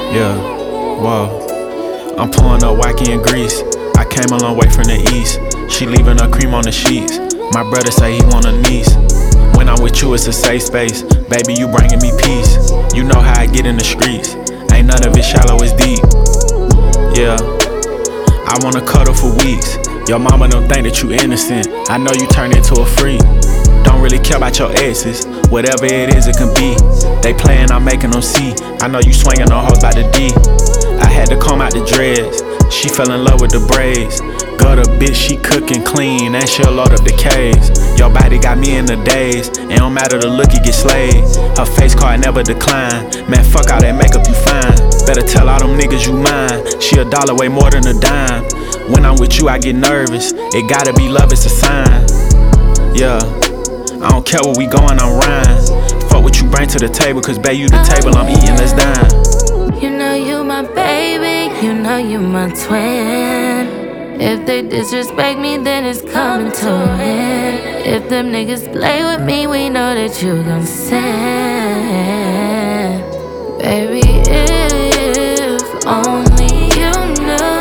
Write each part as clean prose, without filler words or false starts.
Yeah, whoa. I'm pulling up wacky in Greece. I came a long way from the east. She leaving her cream on the sheets. My brother say he want a niece. When I'm with you, it's a safe space. Baby, you bringing me peace. You know how I get in the streets. Ain't none of it shallow, it's deep. Yeah, I wanna cuddle for weeks. Your mama don't think that you innocent. I know you turned into a freak. Don't really care about your exes. Whatever it is, it can be. They playin', I'm making them see. I know you swinging on hoes by the D. I had to comb out the dreads. She fell in love with the braids. Got a bitch, she cookin' clean, and she'll load up the caves. Your body got me in the daze. It don't matter the look, you get slayed. Her face card never decline. Man, fuck all that makeup, you fine. Better tell all them niggas you mine. She $1 way more than a dime. When I'm with you, I get nervous. It gotta be love, it's a sign. Yeah, I don't care where we going, I'm rhyme. Fuck what you bring to the table, cause babe, you the table, I'm eating, let's dine. You know you my baby, you know you my twin. If they disrespect me, then it's coming to an end. If them niggas play with me, we know that you gon' sin. Baby, if only you knew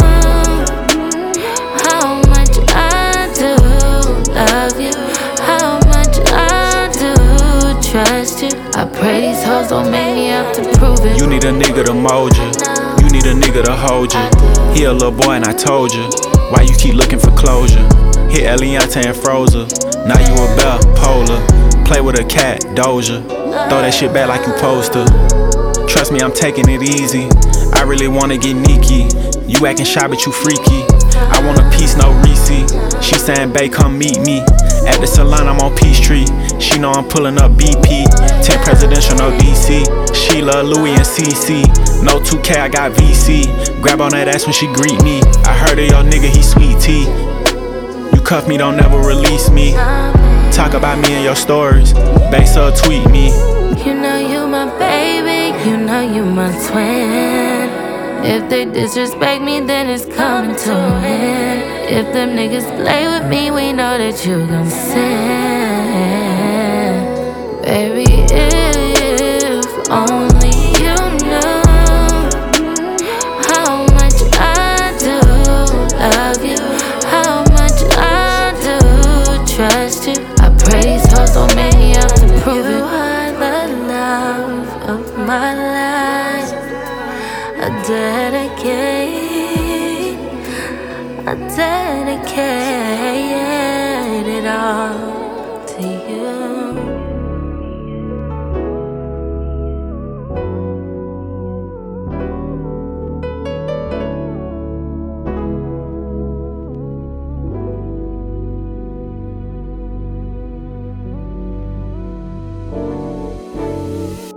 how much I do love you, how much I do trust you. I pray these hoes don't make me have to prove it. You need a nigga to mold you. You need a nigga to hold you. He a little boy and I told you. Why you keep looking for closure? Hit Eliante and Frozen. Now you a bell, polar. Play with a cat, Doja. Throw that shit back like you supposed to. Trust me, I'm taking it easy. I really wanna get Nikki. You acting shy, but you freaky. I want a piece, no receipt. She saying, babe, come meet me. At the salon, I'm on Peachtree. She know I'm pulling up BP. 10 presidential, no DC. Sheila, Louis, and CC. No 2K, I got VC. Grab on that ass when she greet me. I heard of your nigga, he sweet tea. You cuff me, don't never release me. Talk about me in your stories. Bae, so tweet me. You know you my baby, you know you my twin. If they disrespect me, then it's coming to an end. If them niggas play with me, we know that you gon' sin. Baby, if only you knew how much I do love you, how much I do trust you. I pray these hoes don't make me have to prove it. You are the love of my life. I dedicate it all.